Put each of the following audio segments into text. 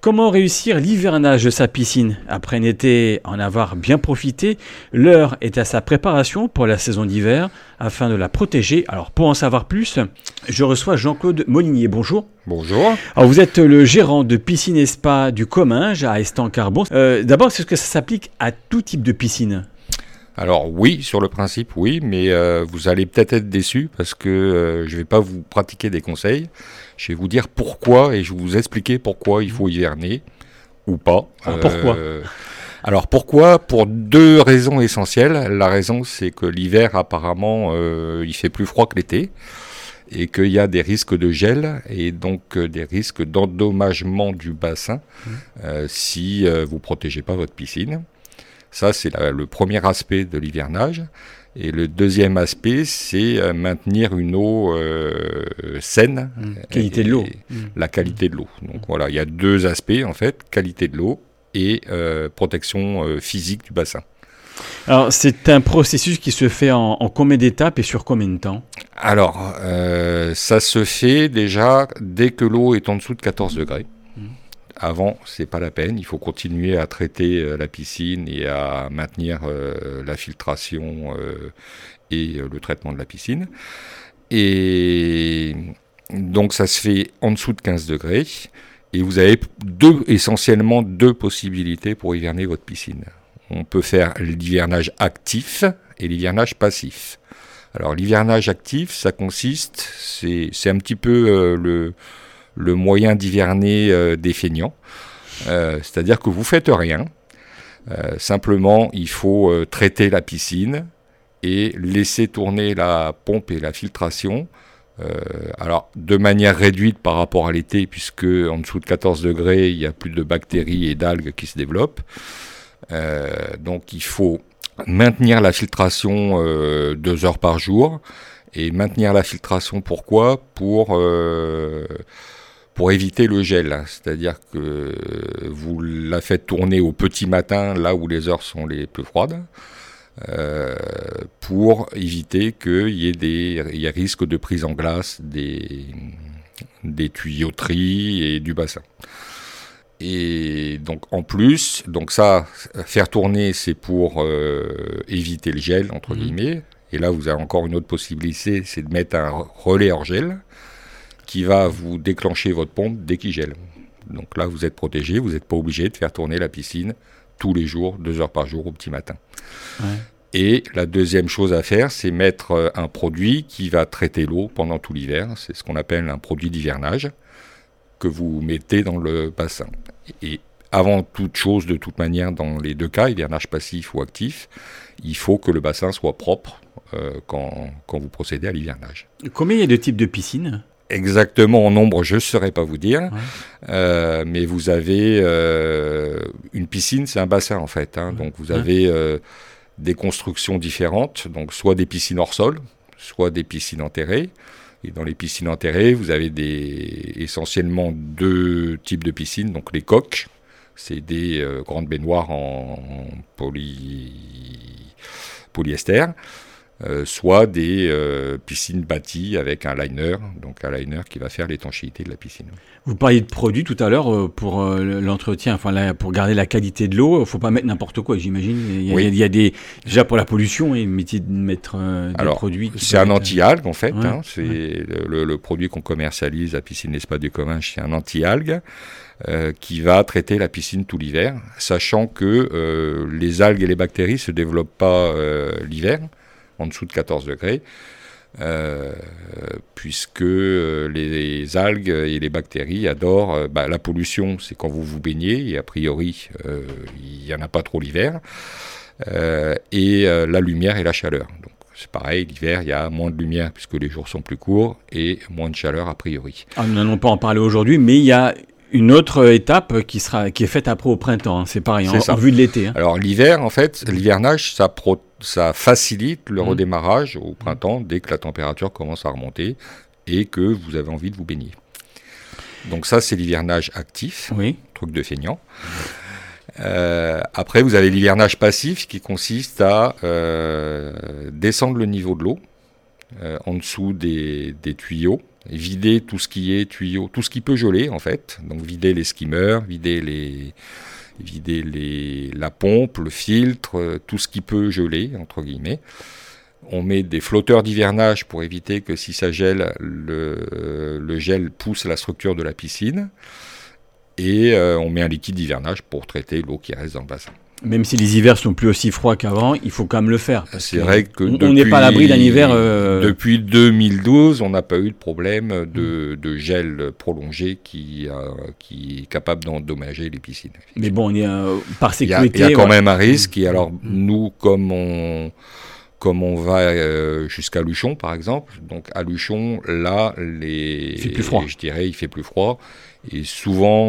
Comment réussir l'hivernage de sa piscine? Après un été en avoir bien profité, l'heure est à sa préparation pour la saison d'hiver afin de la protéger. Alors pour en savoir plus, je reçois Jean-Claude Molinier. Bonjour. Bonjour. Alors vous êtes le gérant de piscine et spa du Comminges à Estancarbon. D'abord, est-ce que ça s'applique à tout type de piscine? Alors oui, sur le principe, oui, mais vous allez peut-être être déçus parce que je ne vais pas vous pratiquer des conseils. Je vais vous dire pourquoi et je vais vous expliquer pourquoi il faut hiverner ou pas. Alors pourquoi? Alors pourquoi? Pour deux raisons essentielles. La raison, c'est que l'hiver, apparemment, il fait plus froid que l'été et qu'il y a des risques de gel et donc des risques d'endommagement du bassin si vous ne protégez pas votre piscine. Ça, c'est le premier aspect de l'hivernage. Et le deuxième aspect, c'est maintenir une eau saine. Qualité de l'eau. La qualité de l'eau. Donc voilà, il y a deux aspects en fait, qualité de l'eau et protection physique du bassin. Alors c'est un processus qui se fait en combien d'étapes et sur combien de temps? Alors, ça se fait déjà dès que l'eau est en dessous de 14 degrés. Avant, c'est pas la peine. Il faut continuer à traiter la piscine et à maintenir la filtration et le traitement de la piscine. Et donc, ça se fait en dessous de 15 degrés. Et vous avez essentiellement deux possibilités pour hiverner votre piscine. On peut faire l'hivernage actif et l'hivernage passif. Alors, l'hivernage actif, ça consiste, c'est un petit peu le moyen d'hiverner des feignants. C'est-à-dire que vous ne faites rien. Simplement, il faut traiter la piscine et laisser tourner la pompe et la filtration. Alors, de manière réduite par rapport à l'été, puisque en dessous de 14 degrés, il n'y a plus de bactéries et d'algues qui se développent. Donc, il faut maintenir la filtration 2 heures par jour. Et maintenir la filtration, pourquoi? Pour éviter le gel, c'est-à-dire que vous la faites tourner au petit matin, là où les heures sont les plus froides, pour éviter qu'il y ait des risques de prise en glace des tuyauteries et du bassin. Et donc en plus, ça, faire tourner, c'est pour éviter le gel, entre guillemets. Et là, vous avez encore une autre possibilité, c'est de mettre un relais hors gel qui va vous déclencher votre pompe dès qu'il gèle. Donc là, vous êtes protégé, vous n'êtes pas obligé de faire tourner la piscine tous les jours, 2 heures par jour au petit matin. Ouais. Et la deuxième chose à faire, c'est mettre un produit qui va traiter l'eau pendant tout l'hiver. C'est ce qu'on appelle un produit d'hivernage que vous mettez dans le bassin. Et avant toute chose, de toute manière, dans les deux cas, hivernage passif ou actif, il faut que le bassin soit propre quand vous procédez à l'hivernage. Combien il y a de types de piscines ? Exactement en nombre, je ne saurais pas vous dire, mais vous avez une piscine, c'est un bassin en fait. Donc vous avez des constructions différentes, donc soit des piscines hors sol, soit des piscines enterrées. Et dans les piscines enterrées, vous avez essentiellement deux types de piscines, donc les coques, c'est des grandes baignoires en polyester. Soit des piscines bâties avec un liner, donc un liner qui va faire l'étanchéité de la piscine. Vous parliez de produits tout à l'heure pour l'entretien, pour garder la qualité de l'eau, il ne faut pas mettre n'importe quoi, j'imagine. Il y a déjà pour la pollution, il mettre des produits. C'est un anti-algue en fait, c'est le produit qu'on commercialise à Piscine et Spa du Comminges, c'est un anti-algue qui va traiter la piscine tout l'hiver, sachant que les algues et les bactéries ne se développent pas l'hiver, en dessous de 14 degrés, puisque les algues et les bactéries adorent la pollution, c'est quand vous vous baignez, et a priori, il n'y en a pas trop l'hiver, et la lumière et la chaleur. Donc, c'est pareil, l'hiver, il y a moins de lumière, puisque les jours sont plus courts, et moins de chaleur a priori. Nous n'allons pas en parler aujourd'hui, mais il y a une autre étape qui est faite après au printemps, c'est pareil, en vue de l'été. Alors l'hiver, en fait, l'hivernage, ça facilite le redémarrage au printemps dès que la température commence à remonter et que vous avez envie de vous baigner. Donc ça, c'est l'hivernage actif, truc de feignant. Après, vous avez l'hivernage passif qui consiste à descendre le niveau de l'eau en dessous des tuyaux vider tout ce qui est tuyaux, tout ce qui peut geler en fait. Donc vider les skimmers, vider la pompe, le filtre, tout ce qui peut geler, entre guillemets. On met des flotteurs d'hivernage pour éviter que si ça gèle, le gel pousse la structure de la piscine. Et on met un liquide d'hivernage pour traiter l'eau qui reste dans le bassin. Même si les hivers sont plus aussi froids qu'avant, il faut quand même le faire. C'est vrai que on n'est pas à l'abri d'un hiver. Depuis 2012, on n'a pas eu de problème de gel prolongé qui est capable d'endommager les piscines. Mais bon, on est par sécurité. Il y a quand même un risque. Et alors, nous, comme on va jusqu'à Luchon, par exemple, donc à Luchon, là, il fait plus froid. Je dirais, il fait plus froid. Et souvent,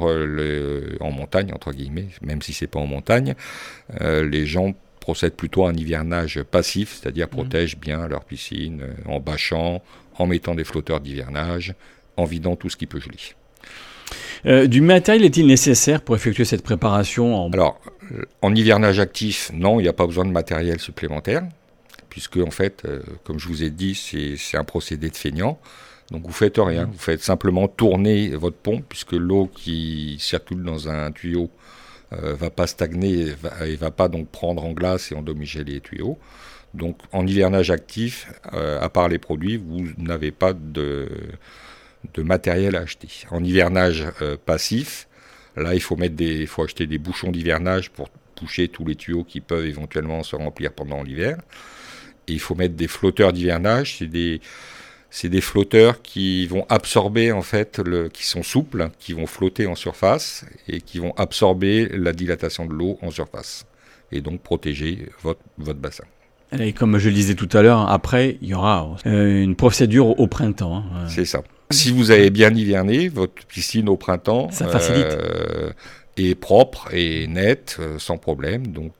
en montagne, entre guillemets, même si c'est pas en montagne, les gens procèdent plutôt à un hivernage passif, c'est-à-dire protègent bien leur piscine en bâchant, en mettant des flotteurs d'hivernage, en vidant tout ce qui peut geler. Du matériel est-il nécessaire pour effectuer cette préparation Alors, en hivernage actif, non, il n'y a pas besoin de matériel supplémentaire, puisque en fait, comme je vous ai dit, c'est un procédé de feignant. Donc vous faites rien, vous faites simplement tourner votre pompe, puisque l'eau qui circule dans un tuyau va pas stagner et va pas donc prendre en glace et endommager les tuyaux. Donc en hivernage actif, à part les produits, vous n'avez pas de matériel à acheter. En hivernage passif, là il faut acheter des bouchons d'hivernage pour boucher tous les tuyaux qui peuvent éventuellement se remplir pendant l'hiver. Et il faut mettre des flotteurs d'hivernage, c'est des flotteurs qui vont absorber, en fait, qui sont souples, qui vont flotter en surface et qui vont absorber la dilatation de l'eau en surface et donc protéger votre bassin. Et comme je le disais tout à l'heure, après, il y aura une procédure au printemps. C'est ça. Si vous avez bien hiverné, votre piscine au printemps ça facilite. Est propre et nette, sans problème. Donc,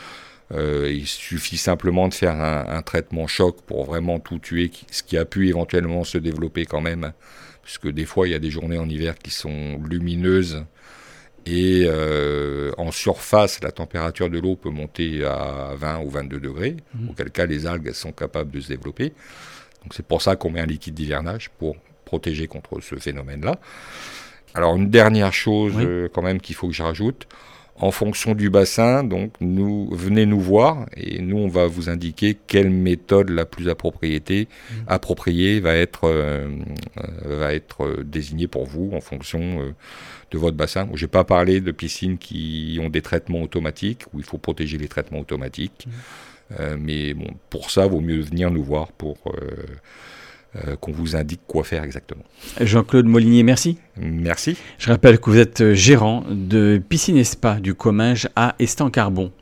il suffit simplement de faire un traitement choc pour vraiment tout tuer, ce qui a pu éventuellement se développer quand même, puisque des fois il y a des journées en hiver qui sont lumineuses et en surface la température de l'eau peut monter à 20 ou 22 degrés, auquel cas les algues sont capables de se développer. Donc c'est pour ça qu'on met un liquide d'hivernage pour protéger contre ce phénomène-là. Alors une dernière chose quand même qu'il faut que je rajoute. En fonction du bassin, donc venez nous voir et nous on va vous indiquer quelle méthode la plus appropriée va être désignée pour vous en fonction de votre bassin. Je n'ai pas parlé de piscines qui ont des traitements automatiques où il faut protéger les traitements automatiques, mais bon, pour ça, il vaut mieux venir nous voir pour qu'on vous indique quoi faire exactement. Jean-Claude Molinier, merci. Merci. Je rappelle que vous êtes gérant de Piscine et Spa du Comminges à Estancarbon.